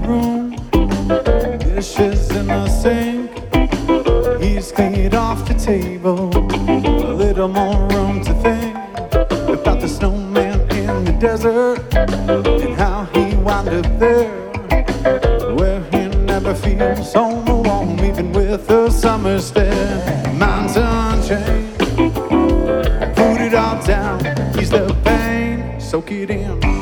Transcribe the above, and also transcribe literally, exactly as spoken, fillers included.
room, dishes in the sink. He's cleaned off the table, a little more room to think about the snowman in the desert and how he wound up there, where he never feels home or warm, even with the summer stare. Mountain chain, put it all down, ease the pain, soak it in.